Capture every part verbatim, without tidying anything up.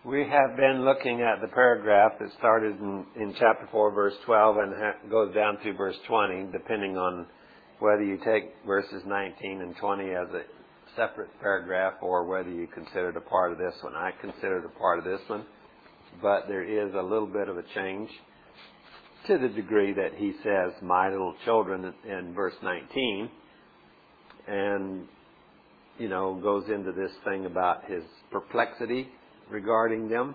We have been looking at the paragraph that started in, in chapter four, verse twelve, and ha- goes down through verse twenty, depending on whether you take verses nineteen and twenty as a separate paragraph or whether you consider it a part of this one. I consider it a part of this one, but there is a little bit of a change to the degree that he says, my little children, in verse nineteen, and, you know, goes into this thing about his perplexity regarding them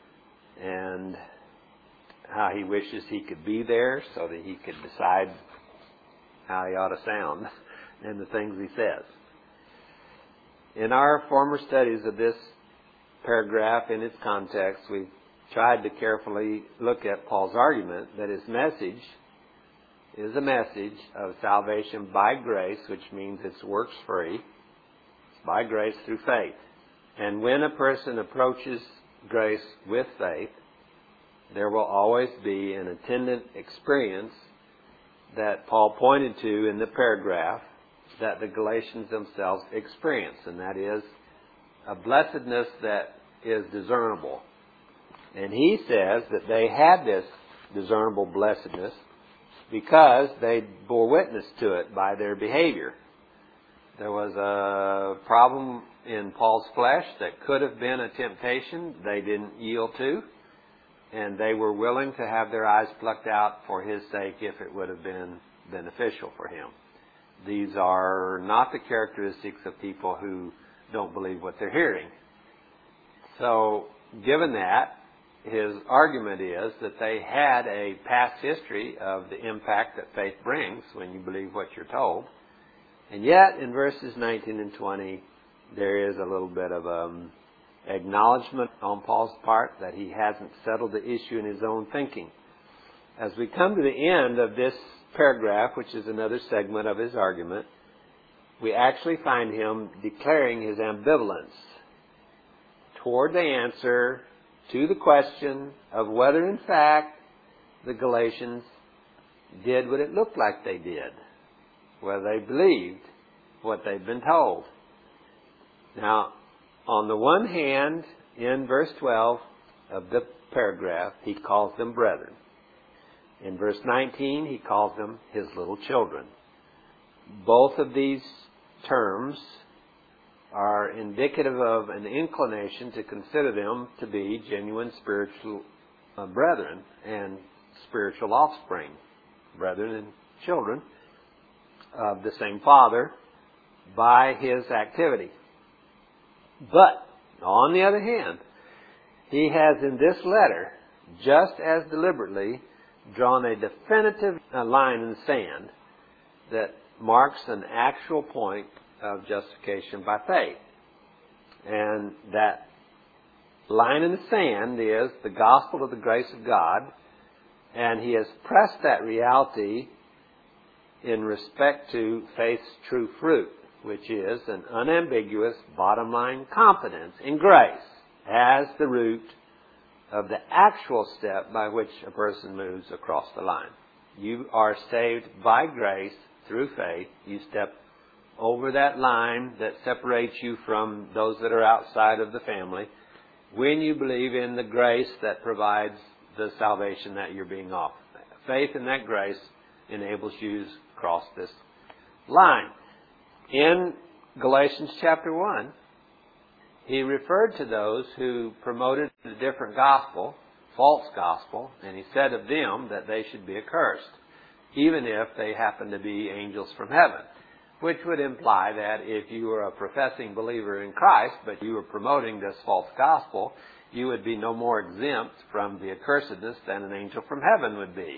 and how he wishes he could be there so that he could decide how he ought to sound and the things he says. In our former studies of this paragraph in its context, we've tried to carefully look at Paul's argument that his message is a message of salvation by grace, which means it's works free. It's by grace through faith. And when a person approaches grace with faith, there will always be an attendant experience that Paul pointed to in the paragraph that the Galatians themselves experience, and that is a blessedness that is discernible. And he says that they had this discernible blessedness because they bore witness to it by their behavior. There was a problem in Paul's flesh that could have been a temptation they didn't yield to, and they were willing to have their eyes plucked out for his sake if it would have been beneficial for him. These are not the characteristics of people who don't believe what they're hearing. So, given that, his argument is that they had a past history of the impact that faith brings when you believe what you're told. And yet, in verses nineteen and twenty, there is a little bit of um, acknowledgement on Paul's part that he hasn't settled the issue in his own thinking. As we come to the end of this paragraph, which is another segment of his argument, we actually find him declaring his ambivalence toward the answer to the question of whether, in fact, the Galatians did what it looked like they did, whether they believed what they'd been told. Now, on the one hand, in verse twelve of the paragraph, he calls them brethren. In verse nineteen, he calls them his little children. Both of these terms are indicative of an inclination to consider them to be genuine spiritual uh, brethren and spiritual offspring, brethren and children of the same Father by his activity. But, on the other hand, he has in this letter, just as deliberately, drawn a definitive line in the sand that marks an actual point of justification by faith. And that line in the sand is the gospel of the grace of God, and he has pressed that reality in respect to faith's true fruit, which is an unambiguous bottom line confidence in grace as the root of the actual step by which a person moves across the line. You are saved by grace through faith. You step over that line that separates you from those that are outside of the family when you believe in the grace that provides the salvation that you're being offered. Faith in that grace enables you to cross this line. In Galatians chapter one, he referred to those who promoted a different gospel, false gospel, and he said of them that they should be accursed, even if they happen to be angels from heaven. Which would imply that if you were a professing believer in Christ, but you were promoting this false gospel, you would be no more exempt from the accursedness than an angel from heaven would be.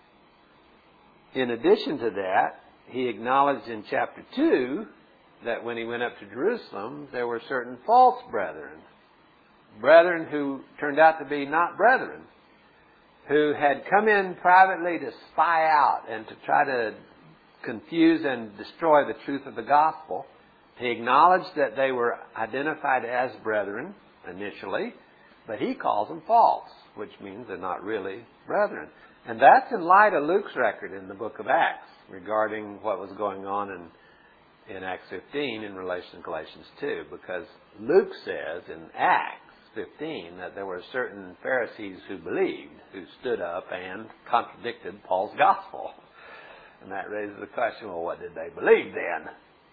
In addition to that, he acknowledged in chapter two that when he went up to Jerusalem, there were certain false brethren. Brethren who turned out to be not brethren, who had come in privately to spy out and to try to confuse and destroy the truth of the gospel. He acknowledged that they were identified as brethren initially, but he calls them false, which means they're not really brethren. And that's in light of Luke's record in the book of Acts regarding what was going on in, in Acts fifteen in relation to Galatians two, because Luke says in Acts fifteen, that there were certain Pharisees who believed, who stood up and contradicted Paul's gospel. And that raises the question, well, what did they believe then?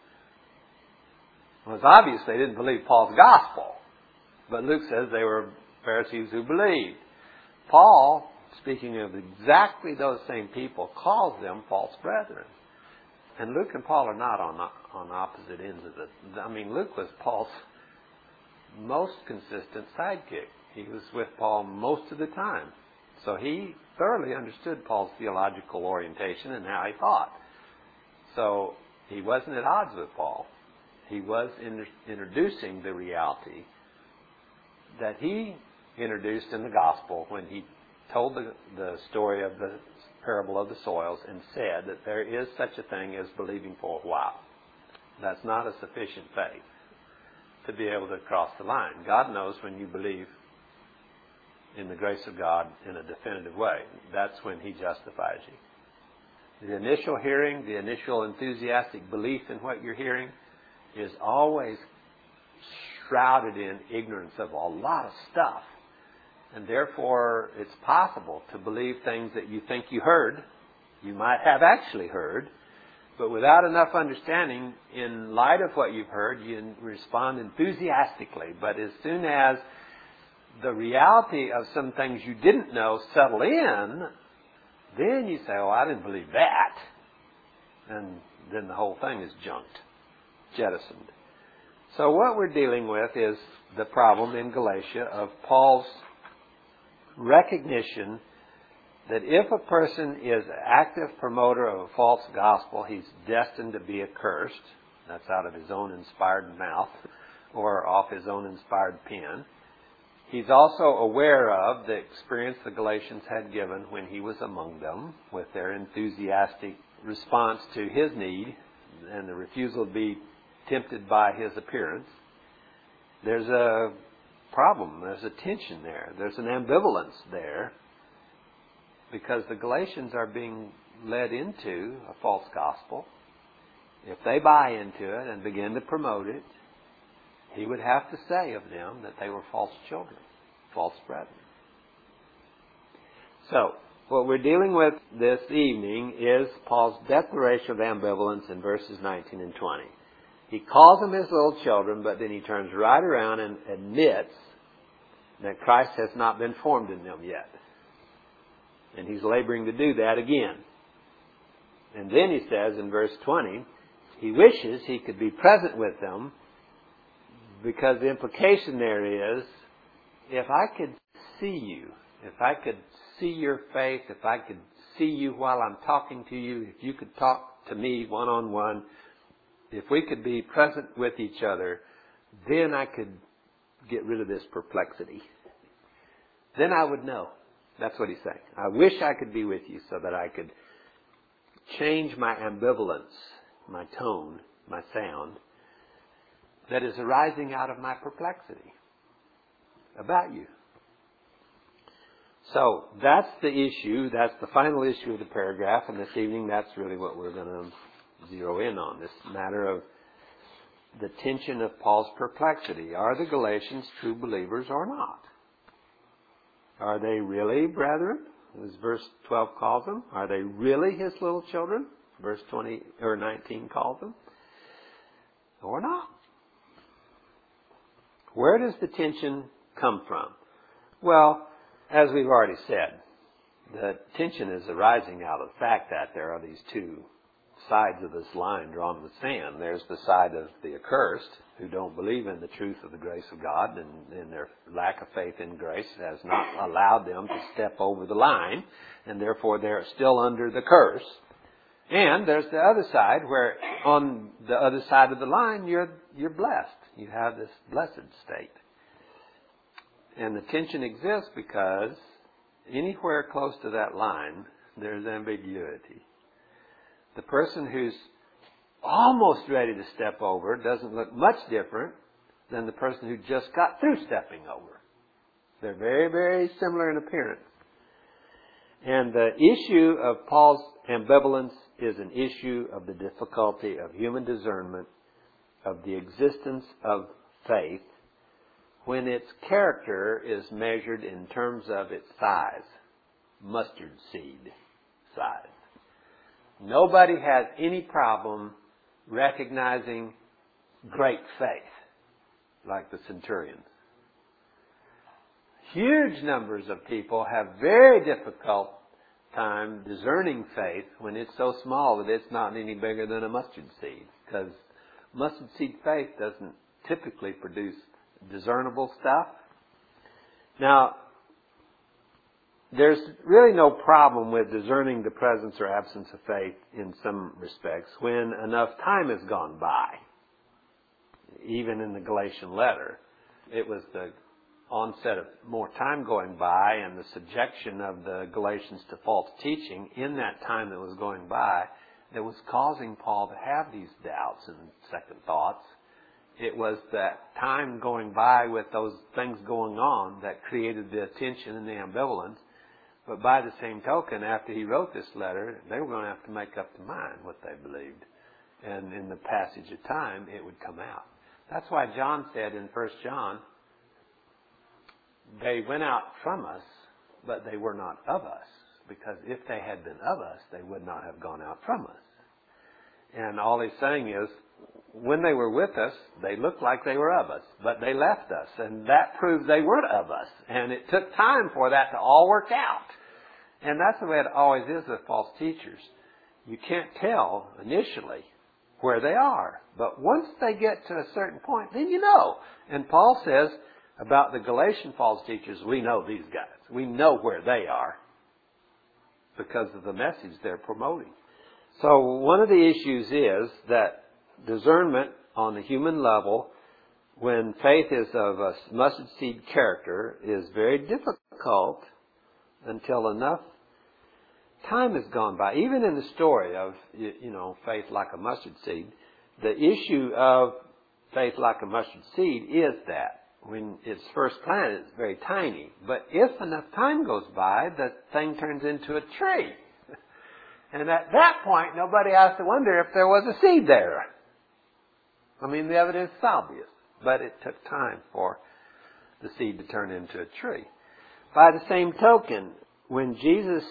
Well, it's obvious they didn't believe Paul's gospel. But Luke says they were Pharisees who believed. Paul, speaking of exactly those same people, calls them false brethren. And Luke and Paul are not on on opposite ends of the... I mean, Luke was Paul's most consistent sidekick. He was with Paul most of the time. So he thoroughly understood Paul's theological orientation and how he thought. So he wasn't at odds with Paul. He was in, introducing the reality that he introduced in the gospel when he told the, the story of the parable of the soils and said that there is such a thing as believing for a while. That's not a sufficient faith to be able to cross the line. God knows when you believe in the grace of God in a definitive way. That's when He justifies you. The initial hearing, the initial enthusiastic belief in what you're hearing is always shrouded in ignorance of a lot of stuff. And therefore, it's possible to believe things that you think you heard, you might have actually heard, but without enough understanding, in light of what you've heard, you respond enthusiastically. But as soon as the reality of some things you didn't know settle in, then you say, oh, I didn't believe that. And then the whole thing is junked, jettisoned. So what we're dealing with is the problem in Galatia of Paul's recognition that if a person is an active promoter of a false gospel, he's destined to be accursed. That's out of his own inspired mouth or off his own inspired pen. He's also aware of the experience the Galatians had given when he was among them with their enthusiastic response to his need and the refusal to be tempted by his appearance. There's a problem. There's a tension there. There's an ambivalence there because the Galatians are being led into a false gospel. If they buy into it and begin to promote it, he would have to say of them that they were false children, false brethren. So, what we're dealing with this evening is Paul's declaration of ambivalence in verses nineteen and twenty. He calls them his little children, but then he turns right around and admits that Christ has not been formed in them yet. And he's laboring to do that again. And then he says in verse twenty, he wishes he could be present with them because the implication there is, if I could see you, if I could see your faith, if I could see you while I'm talking to you, if you could talk to me one-on-one, if we could be present with each other, then I could get rid of this perplexity. Then I would know. That's what he's saying. I wish I could be with you so that I could change my ambivalence, my tone, my sound, that is arising out of my perplexity about you. So that's the issue. That's the final issue of the paragraph. And this evening, that's really what we're going to zero in on, this matter of the tension of Paul's perplexity. Are the Galatians true believers or not? Are they really brethren, as verse twelve calls them? Are they really his little children, verse twenty or nineteen calls them? Or not? Where does the tension come from? Well, as we've already said, the tension is arising out of the fact that there are these two sides of this line drawn in the sand. There's the side of the accursed, who don't believe in the truth of the grace of God, and, and their lack of faith in grace has not allowed them to step over the line, and therefore they're still under the curse. And there's the other side, where on the other side of the line, you're you're blessed. You have this blessed state. And the tension exists because anywhere close to that line, there's ambiguity. The person who's almost ready to step over doesn't look much different than the person who just got through stepping over. They're very, very similar in appearance. And the issue of Paul's ambivalence is an issue of the difficulty of human discernment of the existence of faith when its character is measured in terms of its size, mustard seed size. Nobody has any problem recognizing great faith, like the centurions. Huge numbers of people have very difficult time discerning faith when it's so small that it's not any bigger than a mustard seed, because mustard seed faith doesn't typically produce discernible stuff. Now, there's really no problem with discerning the presence or absence of faith in some respects when enough time has gone by. Even in the Galatian letter, it was the onset of more time going by and the subjection of the Galatians to false teaching in that time that was going by that was causing Paul to have these doubts and second thoughts. It was that time going by with those things going on that created the tension and the ambivalence. But by the same token, after he wrote this letter, they were going to have to make up their mind what they believed. And in the passage of time, it would come out. That's why John said in First John, they went out from us, but they were not of us. Because if they had been of us, they would not have gone out from us. And all he's saying is, when they were with us, they looked like they were of us, but they left us. And that proves they weren't of us. And it took time for that to all work out. And that's the way it always is with false teachers. You can't tell initially where they are. But once they get to a certain point, then you know. And Paul says about the Galatian false teachers, we know these guys. We know where they are because of the message they're promoting. So one of the issues is that discernment on the human level, when faith is of a mustard seed character, is very difficult until enough time has gone by. Even in the story of, you know, faith like a mustard seed, the issue of faith like a mustard seed is that when it's first planted, it's very tiny. But if enough time goes by, the thing turns into a tree. And at that point, nobody has to wonder if there was a seed there. I mean, the evidence is obvious. But it took time for the seed to turn into a tree. By the same token, when Jesus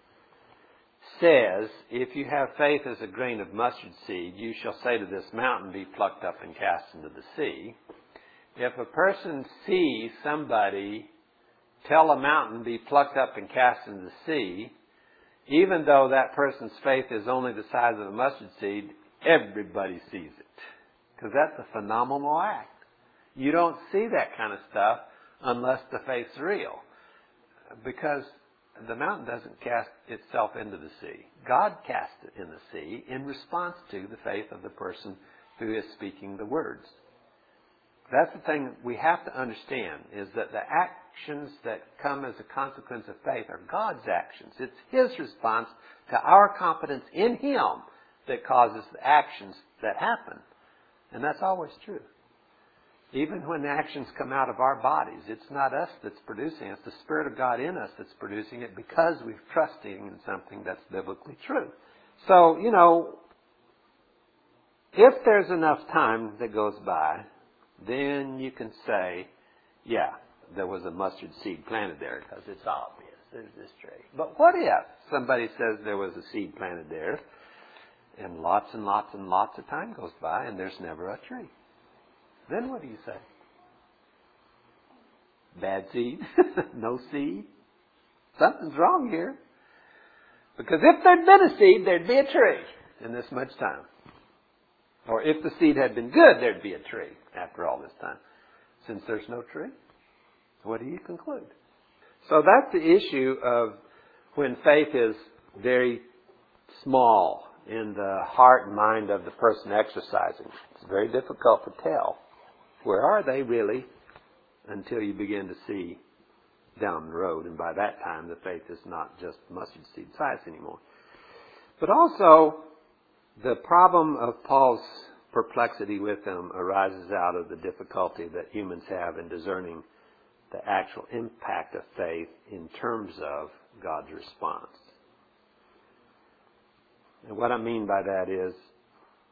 says, if you have faith as a grain of mustard seed, you shall say to this mountain, be plucked up and cast into the sea. If a person sees somebody tell a mountain, be plucked up and cast into the sea, even though that person's faith is only the size of a mustard seed, everybody sees it. Because that's a phenomenal act. You don't see that kind of stuff unless the faith's real. Because the mountain doesn't cast itself into the sea. God casts it in the sea in response to the faith of the person who is speaking the words. That's the thing we have to understand, is that the actions that come as a consequence of faith are God's actions. It's His response to our confidence in Him that causes the actions that happen. And that's always true. Even when the actions come out of our bodies, it's not us that's producing it. It's the Spirit of God in us that's producing it because we're trusting in something that's biblically true. So, you know, if there's enough time that goes by, then you can say, yeah, there was a mustard seed planted there because it's obvious. There's this tree. But what if somebody says there was a seed planted there and lots and lots and lots of time goes by and there's never a tree? Then what do you say? Bad seed? No seed? Something's wrong here. Because if there'd been a seed, there'd be a tree in this much time. Or if the seed had been good, there'd be a tree after all this time. Since there's no tree, what do you conclude? So that's the issue of when faith is very small in the heart and mind of the person exercising. It's very difficult to tell. Where are they really until you begin to see down the road. And by that time, the faith is not just mustard seed size anymore. But also, the problem of Paul's perplexity with them arises out of the difficulty that humans have in discerning the actual impact of faith in terms of God's response. And what I mean by that is,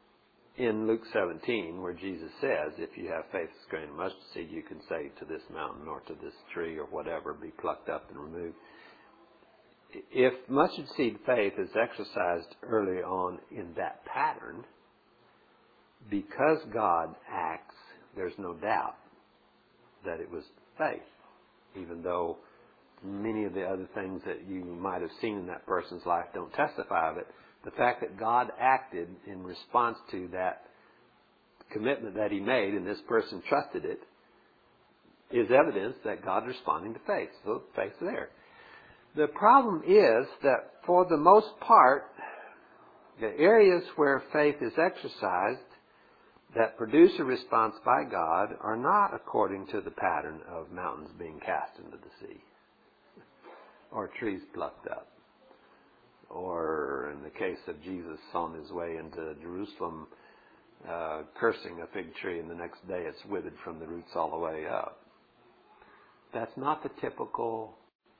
in Luke seventeen, where Jesus says, if you have faith as grain of mustard seed, you can say to this mountain or to this tree or whatever, be plucked up and removed. If mustard seed faith is exercised early on in that pattern, because God acts, there's no doubt that it was faith, even though many of the other things that you might have seen in that person's life don't testify of it. The fact that God acted in response to that commitment that he made, and this person trusted it, is evidence that God's responding to faith. So faith's there. The problem is that for the most part, the areas where faith is exercised that produce a response by God are not according to the pattern of mountains being cast into the sea, or trees plucked up, or in the case of Jesus on his way into Jerusalem, uh, cursing a fig tree, and the next day it's withered from the roots all the way up. That's not the typical,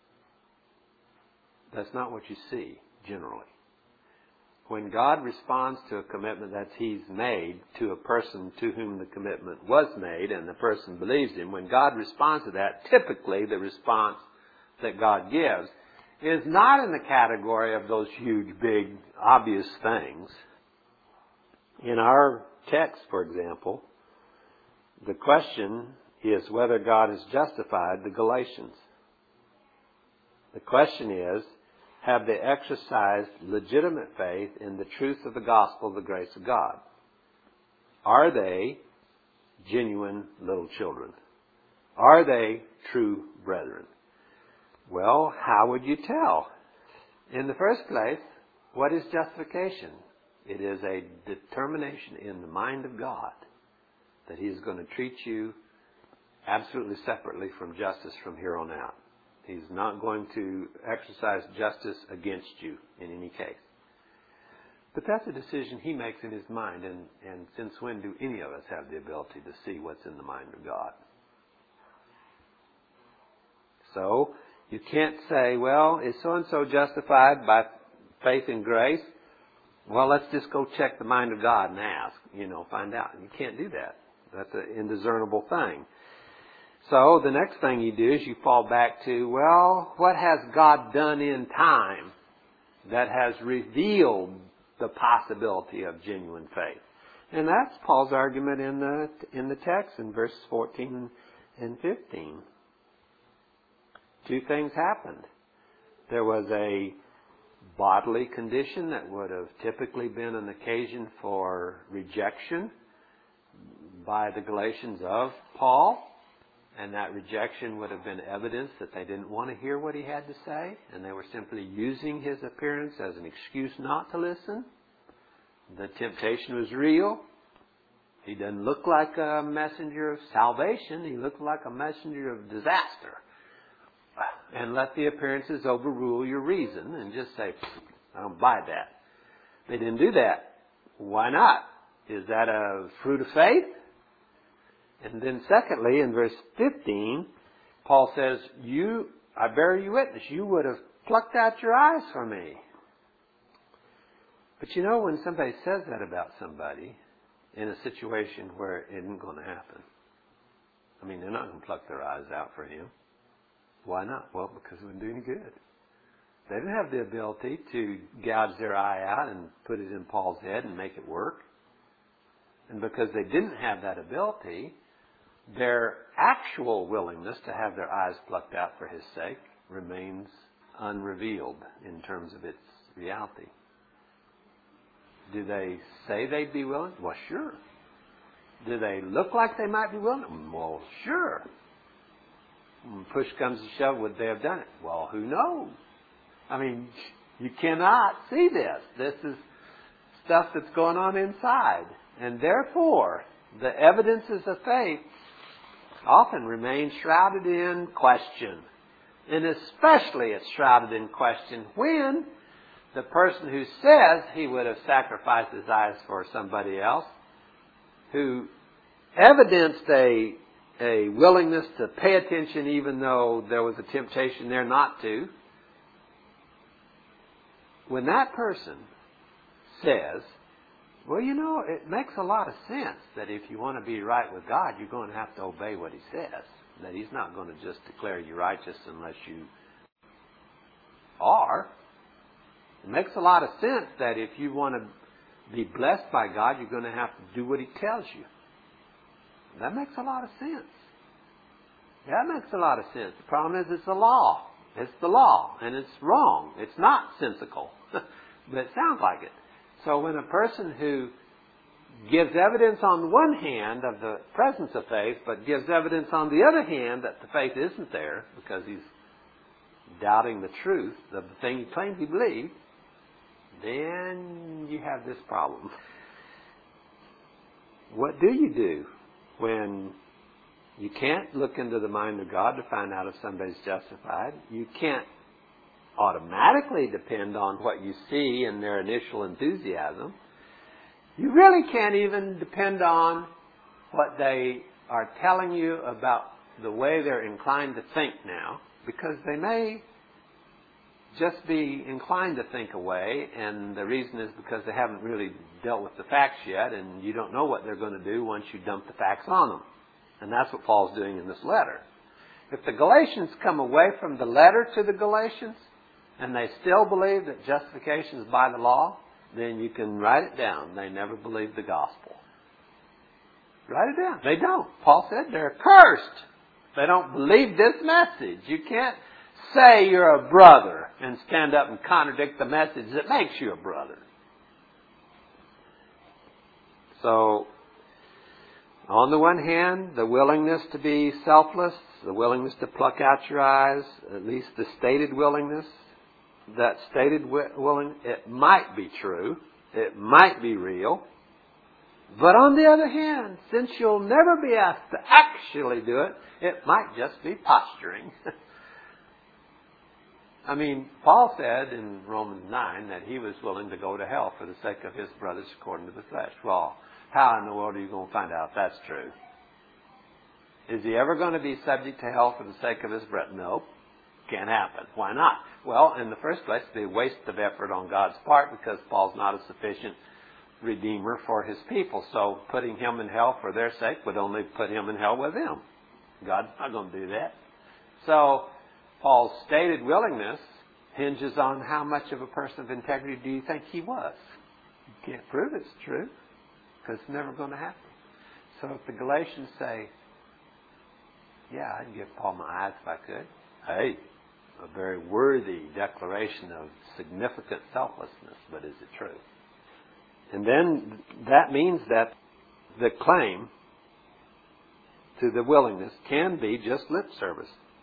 that's not what you see generally. When God responds to a commitment that he's made to a person to whom the commitment was made, and the person believes him, when God responds to that, typically the response that God gives is not in the category of those huge, big, obvious things. In our text, for example, the question is whether God has justified the Galatians. The question is, have they exercised legitimate faith in the truth of the gospel of the grace of God? Are they genuine little children? Are they true brethren? Well, how would you tell? In the first place, what is justification? It is a determination in the mind of God that he is going to treat you absolutely separately from justice from here on out. He's not going to exercise justice against you in any case. But that's a decision he makes in his mind, and, and since when do any of us have the ability to see what's in the mind of God? So, you can't say, well, is so-and-so justified by faith and grace? Well, let's just go check the mind of God and ask, you know, find out. You can't do that. That's an indiscernible thing. So the next thing you do is you fall back to, well, what has God done in time that has revealed the possibility of genuine faith? And that's Paul's argument in the in the text in verses fourteen and fifteen. Two things happened. There was a bodily condition that would have typically been an occasion for rejection by the Galatians of Paul. And that rejection would have been evidence that they didn't want to hear what he had to say, and they were simply using his appearance as an excuse not to listen. The temptation was real. He doesn't look like a messenger of salvation. He looked like a messenger of disaster. And let the appearances overrule your reason and just say, I don't buy that. They didn't do that. Why not? Is that a fruit of faith? And then secondly, in verse fifteen, Paul says, "You, I bear you witness, you would have plucked out your eyes for me." But you know, when somebody says that about somebody in a situation where it isn't going to happen, I mean, they're not going to pluck their eyes out for him. Why not? Well, because it wouldn't do any good. They didn't have the ability to gouge their eye out and put it in Paul's head and make it work. And because they didn't have that ability, their actual willingness to have their eyes plucked out for his sake remains unrevealed in terms of its reality. Do they say they'd be willing? Well, sure. Do they look like they might be willing? Well, sure. When push comes to shove, would they have done it? Well, who knows? I mean, you cannot see this. This is stuff that's going on inside. And therefore, the evidences of faith often remain shrouded in question. And especially it's shrouded in question when the person who says he would have sacrificed his eyes for somebody else, who evidenced a, a willingness to pay attention even though there was a temptation there not to, when that person says, Well, you know, it makes a lot of sense that if you want to be right with God, you're going to have to obey what He says. That He's not going to just declare you righteous unless you are. It makes a lot of sense that if you want to be blessed by God, you're going to have to do what He tells you. That makes a lot of sense. That makes a lot of sense. The problem is it's a law. It's the law, and it's wrong. It's not sensical, but it sounds like it. So when a person who gives evidence on one hand of the presence of faith, but gives evidence on the other hand that the faith isn't there because he's doubting the truth of the thing he claims he believed, then you have this problem. What do you do when you can't look into the mind of God to find out if somebody's justified? You can't automatically depend on what you see in their initial enthusiasm. You really can't even depend on what they are telling you about the way they're inclined to think now, because they may just be inclined to think a way, and the reason is because they haven't really dealt with the facts yet, and you don't know what they're going to do once you dump the facts on them. And that's what Paul's doing in this letter. If the Galatians come away from the letter to the Galatians, and they still believe that justification is by the law, then you can write it down. They never believed the gospel. Write it down. They don't. Paul said they're cursed. They don't believe this message. You can't say you're a brother and stand up and contradict the message that makes you a brother. So, on the one hand, the willingness to be selfless, the willingness to pluck out your eyes, at least the stated willingness, that stated willing, it might be true, it might be real. But on the other hand, since you'll never be asked to actually do it, it might just be posturing. I mean, Paul said in Romans nine that he was willing to go to hell for the sake of his brothers according to the flesh. Well, how in the world are you going to find out if that's true? Is he ever going to be subject to hell for the sake of his brethren? No. Can't happen. Why not? Well, in the first place, it's a waste of effort on God's part because Paul's not a sufficient redeemer for his people. So putting him in hell for their sake would only put him in hell with them. God's not going to do that. So Paul's stated willingness hinges on how much of a person of integrity do you think he was. You can't prove it's true because it's never going to happen. So if the Galatians say, yeah, I'd give Paul my eyes if I could. Hey, a very worthy declaration of significant selflessness, but is it true? And then that means that the claim to the willingness can be just lip service.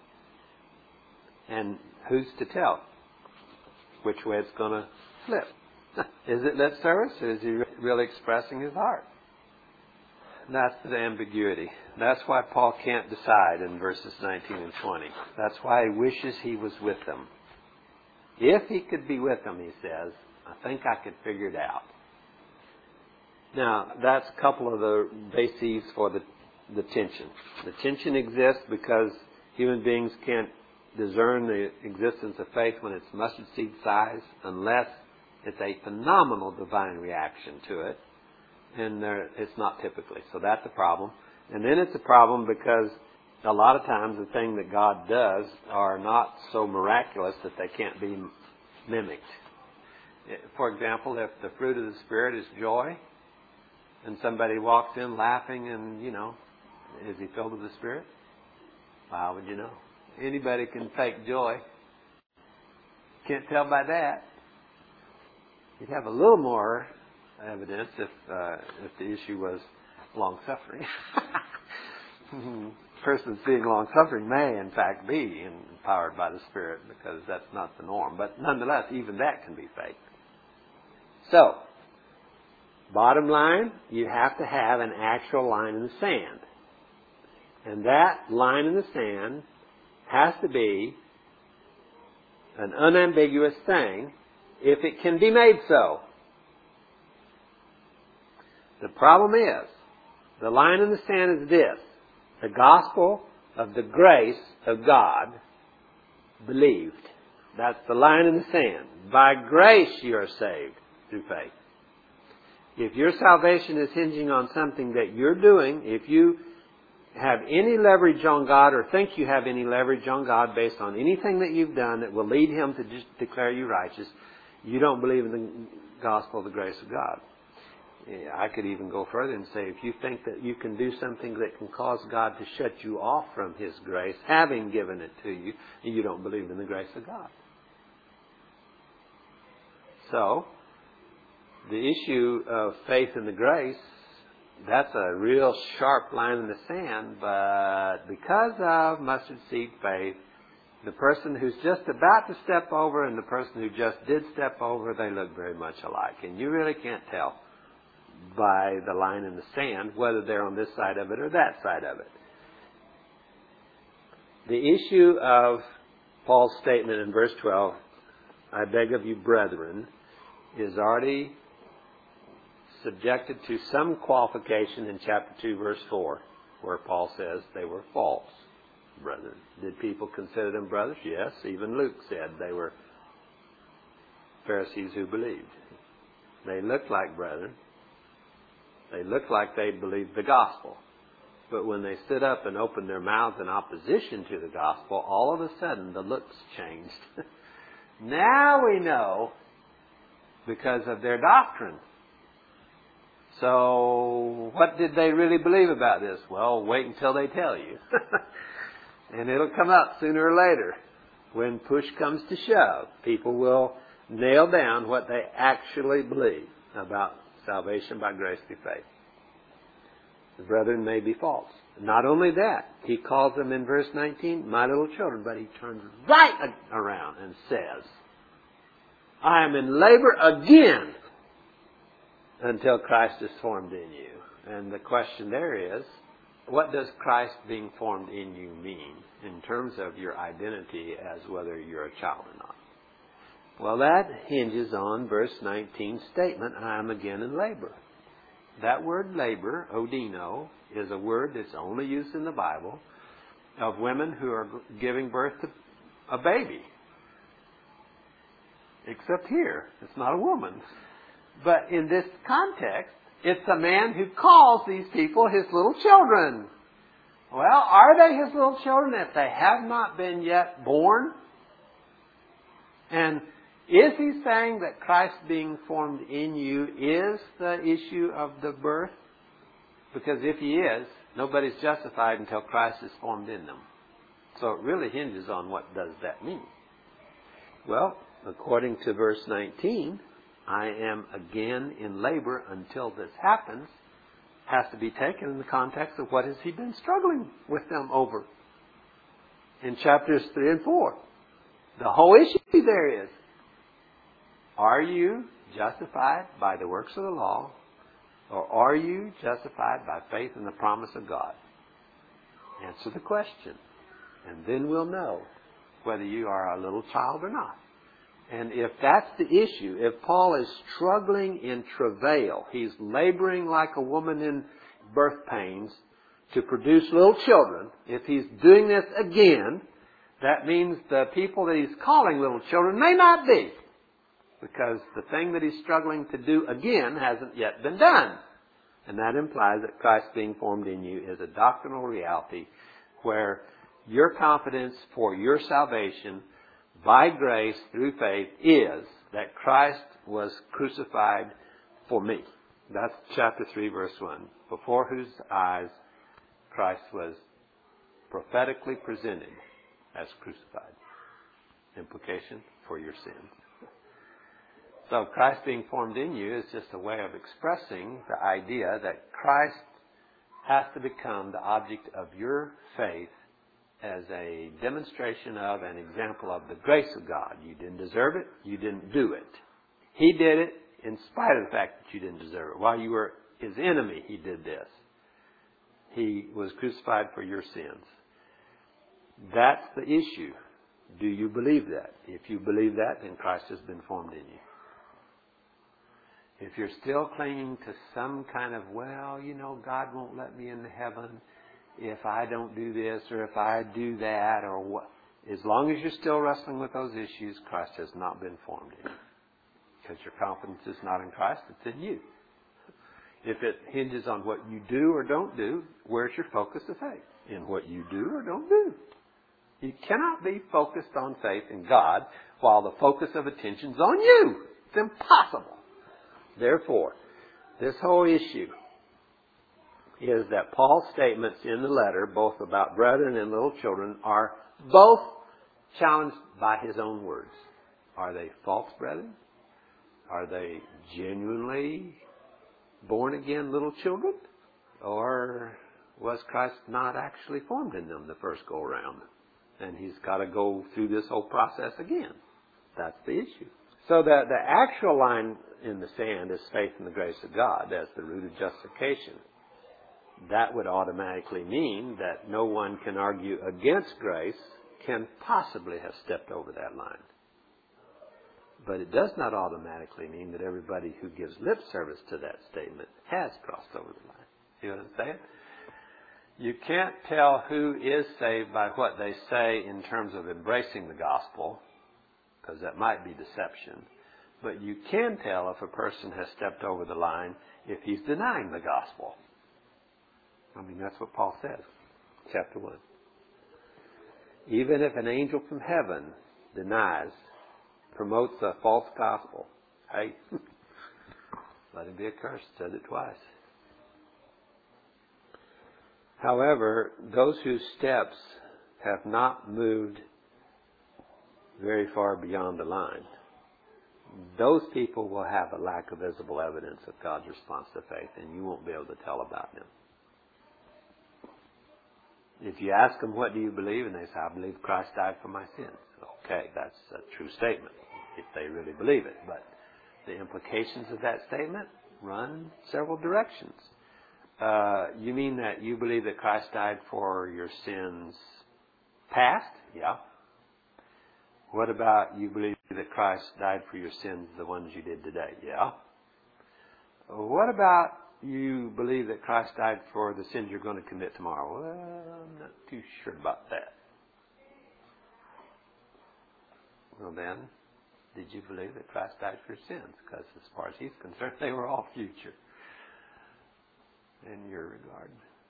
And who's to tell which way it's going to flip? Is it lip service or is he really expressing his heart? That's the ambiguity. That's why Paul can't decide in verses nineteen and twenty. That's why he wishes he was with them. If he could be with them, he says, I think I could figure it out. Now, that's a couple of the bases for the, the tension. The tension exists because human beings can't discern the existence of faith when it's mustard seed size unless it's a phenomenal divine reaction to it. And there, it's not typically. So that's a problem. And then it's a problem because a lot of times the thing that God does are not so miraculous that they can't be mimicked. For example, if the fruit of the Spirit is joy, and somebody walks in laughing and, you know, is he filled with the Spirit? How would you know? Anybody can fake joy. Can't tell by that. You'd have a little more evidence if uh, if the issue was long-suffering. Person seeing long-suffering may, in fact, be empowered by the Spirit because that's not the norm. But nonetheless, even that can be fake. So, bottom line, you have to have an actual line in the sand. And that line in the sand has to be an unambiguous thing if it can be made so. The problem is, the line in the sand is this: the gospel of the grace of God believed. That's the line in the sand. By grace you are saved through faith. If your salvation is hinging on something that you're doing, if you have any leverage on God or think you have any leverage on God based on anything that you've done that will lead Him to just declare you righteous, you don't believe in the gospel of the grace of God. I could even go further and say if you think that you can do something that can cause God to shut you off from His grace, having given it to you, you don't believe in the grace of God. So, the issue of faith in the grace, that's a real sharp line in the sand, but because of mustard seed faith, the person who's just about to step over and the person who just did step over, they look very much alike. And you really can't tell by the line in the sand whether they're on this side of it or that side of it. The issue of Paul's statement in verse twelve, I beg of you, brethren, is already subjected to some qualification in chapter two, verse four, where Paul says they were false brethren. Did people consider them brothers? Yes. Even Luke said they were Pharisees who believed. They looked like brethren. They looked like they believed the gospel. But when they stood up and opened their mouths in opposition to the gospel, all of a sudden the looks changed. Now we know because of their doctrine. So, what did they really believe about this? Well, wait until they tell you. And it'll come up sooner or later. When push comes to shove, people will nail down what they actually believe about salvation by grace through faith. The brethren may be false. Not only that, he calls them in verse nineteen, my little children, but he turns right around and says, I am in labor again until Christ is formed in you. And the question there is, what does Christ being formed in you mean in terms of your identity as whether you're a child or not? Well, that hinges on verse nineteen's statement, I am again in labor. That word labor, odino, is a word that's only used in the Bible of women who are giving birth to a baby. Except here, it's not a woman. But in this context, it's a man who calls these people his little children. Well, are they his little children if they have not been yet born? And is he saying that Christ being formed in you is the issue of the birth? Because if he is, nobody's justified until Christ is formed in them. So it really hinges on what does that mean. Well, according to verse nineteen, I am again in labor until this happens, has to be taken in the context of what has he been struggling with them over in chapters three and four. The whole issue there is, are you justified by the works of the law, or are you justified by faith in the promise of God? Answer the question, and then we'll know whether you are a little child or not. And if that's the issue, if Paul is struggling in travail, he's laboring like a woman in birth pains to produce little children, if he's doing this again, that means the people that he's calling little children may not be. Because the thing that he's struggling to do again hasn't yet been done. And that implies that Christ being formed in you is a doctrinal reality where your confidence for your salvation by grace through faith is that Christ was crucified for me. That's chapter three, verse one. Before whose eyes Christ was prophetically presented as crucified. Implication for your sins. So Christ being formed in you is just a way of expressing the idea that Christ has to become the object of your faith as a demonstration of, an example of the grace of God. You didn't deserve it. You didn't do it. He did it in spite of the fact that you didn't deserve it. While you were his enemy, he did this. He was crucified for your sins. That's the issue. Do you believe that? If you believe that, then Christ has been formed in you. If you're still clinging to some kind of, well, you know, God won't let me into heaven if I don't do this or if I do that or what. As long as you're still wrestling with those issues, Christ has not been formed in you. Because your confidence is not in Christ, it's in you. If it hinges on what you do or don't do, where's your focus of faith? In what you do or don't do. You cannot be focused on faith in God while the focus of attention's on you. It's impossible. Therefore, this whole issue is that Paul's statements in the letter, both about brethren and little children, are both challenged by his own words. Are they false brethren? Are they genuinely born-again little children? Or was Christ not actually formed in them the first go-around? And he's got to go through this whole process again. That's the issue. So the, the actual line in the sand is faith in the grace of God as the root of justification. That would automatically mean that no one can argue against grace can possibly have stepped over that line. But it does not automatically mean that everybody who gives lip service to that statement has crossed over the line. See what I'm saying? You can't tell who is saved by what they say in terms of embracing the gospel, because that might be deception. But you can tell if a person has stepped over the line if he's denying the gospel. I mean, that's what Paul says, chapter one. Even if an angel from heaven denies, promotes a false gospel, hey, let him be accursed. Said it twice. However, those whose steps have not moved very far beyond the line, those people will have a lack of visible evidence of God's response to faith, and you won't be able to tell about them. If you ask them, what do you believe? And they say, I believe Christ died for my sins. Okay, that's a true statement, if they really believe it. But the implications of that statement run several directions. Uh, you mean that you believe that Christ died for your sins past? Yeah. What about you believe that Christ died for your sins, the ones you did today? Yeah. What about you believe that Christ died for the sins you're going to commit tomorrow? Well, I'm not too sure about that. Well then, did you believe that Christ died for your sins? Because as far as he's concerned, they were all future in your regard.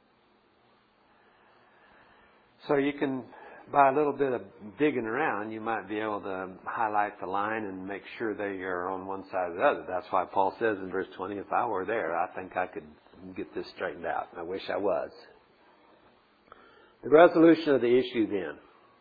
So you can, by a little bit of digging around, you might be able to highlight the line and make sure they are on one side or the other. That's why Paul says in verse twenty, if I were there, I think I could get this straightened out. I wish I was. The resolution of the issue then.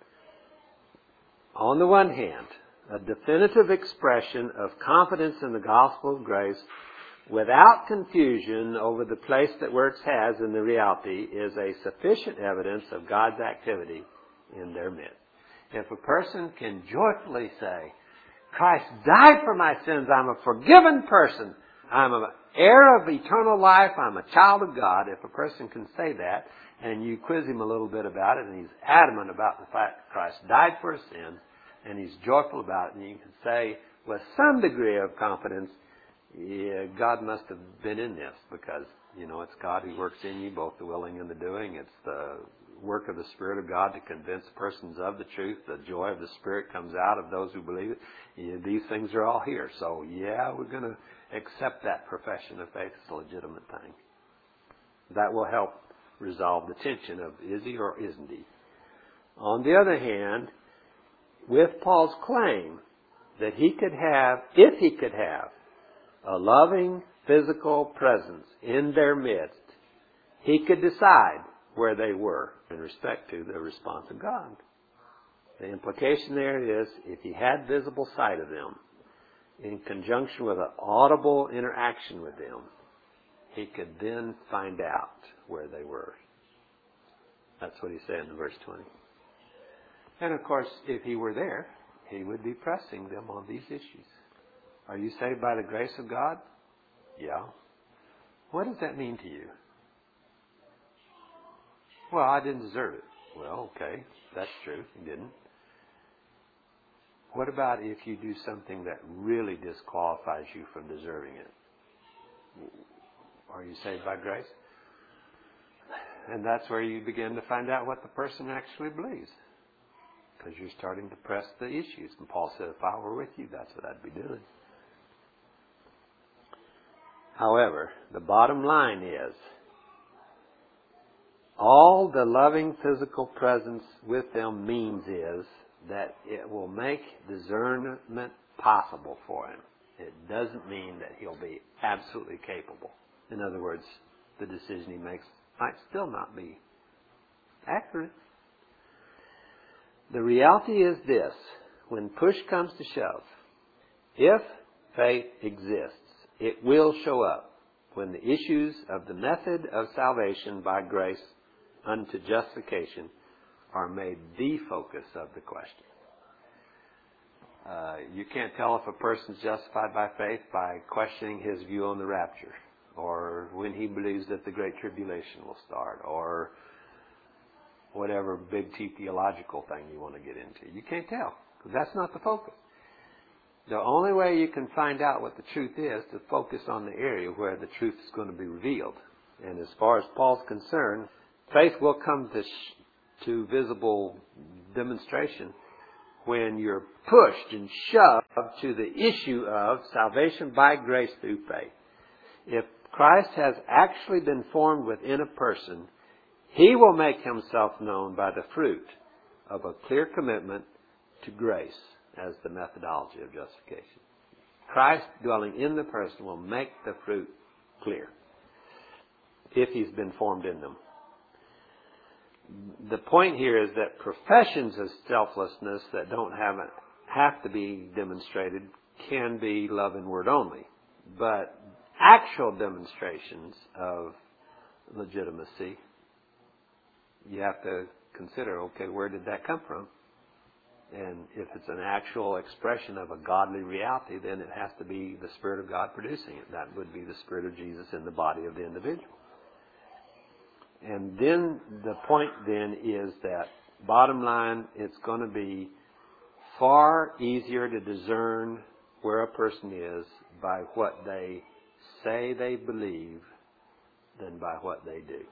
On the one hand, a definitive expression of confidence in the gospel of grace without confusion over the place that works has in the reality is a sufficient evidence of God's activity in their midst. If a person can joyfully say, Christ died for my sins, I'm a forgiven person, I'm an heir of eternal life, I'm a child of God, if a person can say that, and you quiz him a little bit about it, and he's adamant about the fact that Christ died for his sins, and he's joyful about it, and you can say with some degree of confidence, yeah, God must have been in this, because, you know, it's God who works in you, both the willing and the doing. It's the work of the Spirit of God to convince persons of the truth. The joy of the Spirit comes out of those who believe it. Yeah, these things are all here. So, yeah, we're going to accept that profession of faith as a legitimate thing. That will help resolve the tension of is he or isn't he. On the other hand, with Paul's claim that he could have, if he could have, a loving physical presence in their midst, he could decide where they were in respect to the response of God. The implication there is, if he had visible sight of them, in conjunction with an audible interaction with them, he could then find out where they were. That's what he said in verse twenty. And of course, if he were there, he would be pressing them on these issues. Are you saved by the grace of God? Yeah. What does that mean to you? Well, I didn't deserve it. Well, okay, that's true. You didn't. What about if you do something that really disqualifies you from deserving it? Are you saved by grace? And that's where you begin to find out what the person actually believes. Because you're starting to press the issues. And Paul said, if I were with you, that's what I'd be doing. However, the bottom line is, all the loving physical presence with them means is that it will make discernment possible for him. It doesn't mean that he'll be absolutely capable. In other words, the decision he makes might still not be accurate. The reality is this: when push comes to shove, if faith exists, it will show up when the issues of the method of salvation by grace unto justification are made the focus of the question. Uh, you can't tell if a person's justified by faith by questioning his view on the rapture, or when he believes that the Great Tribulation will start, or whatever big T theological thing you want to get into. You can't tell, because that's not the focus. The only way you can find out what the truth is to focus on the area where the truth is going to be revealed. And as far as Paul's concerned, faith will come to, sh- to visible demonstration when you're pushed and shoved to the issue of salvation by grace through faith. If Christ has actually been formed within a person, he will make himself known by the fruit of a clear commitment to grace as the methodology of justification. Christ dwelling in the person will make the fruit clear if he's been formed in them. The point here is that professions of selflessness that don't have, have to be demonstrated can be love in word only. But actual demonstrations of legitimacy, you have to consider, okay, where did that come from? And if it's an actual expression of a godly reality, then it has to be the Spirit of God producing it. That would be the Spirit of Jesus in the body of the individual. And then the point then is that, bottom line, it's going to be far easier to discern where a person is by what they say they believe than by what they do.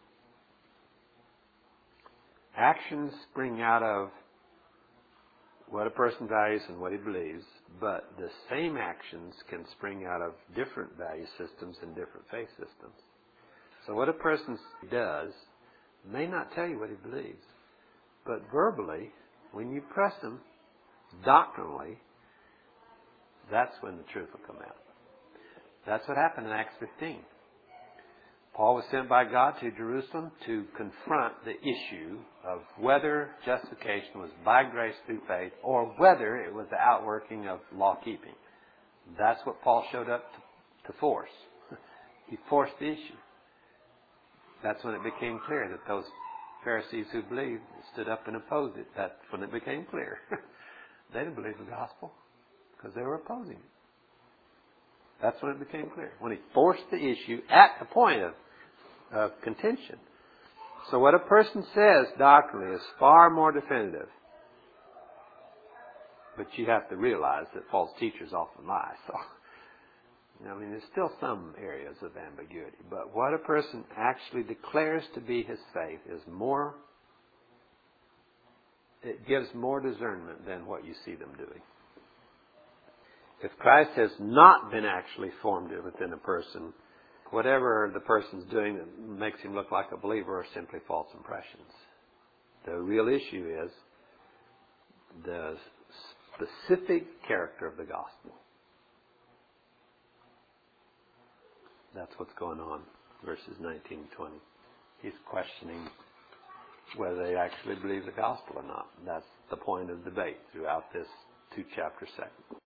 Actions spring out of what a person values and what he believes, but the same actions can spring out of different value systems and different faith systems. So what a person does may not tell you what he believes, but verbally, when you press him doctrinally, that's when the truth will come out. That's what happened in Acts fifteen. Paul was sent by God to Jerusalem to confront the issue of whether justification was by grace through faith or whether it was the outworking of law-keeping. That's what Paul showed up to, to force. He forced the issue. That's when it became clear that those Pharisees who believed stood up and opposed it. That's when it became clear. They didn't believe the gospel because they were opposing it. That's when it became clear. When he forced the issue at the point of, of contention. So what a person says doctrinally is far more definitive. But you have to realize that false teachers often lie. So, I mean, there's still some areas of ambiguity. But what a person actually declares to be his faith is more, it gives more discernment than what you see them doing. If Christ has not been actually formed within a person, whatever the person's doing that makes him look like a believer are simply false impressions. The real issue is the specific character of the gospel. That's what's going on, verses nineteen and twenty. He's questioning whether they actually believe the gospel or not. That's the point of debate throughout this two-chapter segment.